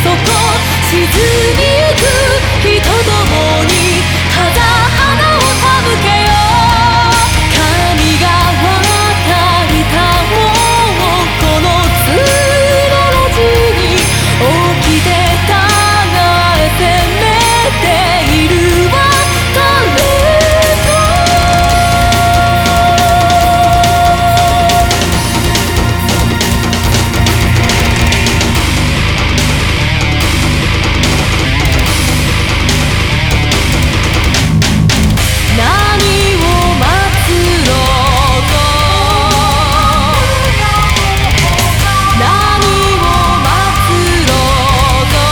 そこ沈みゆく人どもにただ花を手向けよう。神が渡りたもうこの通路路地に起きてたがえ責めているわ誰か。何を待つろうぞ何を待つろうぞ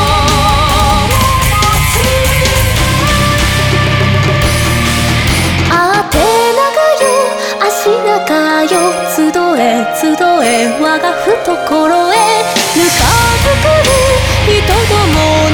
あてながよ足長よ集え集え我が懐へぬかづくる人ども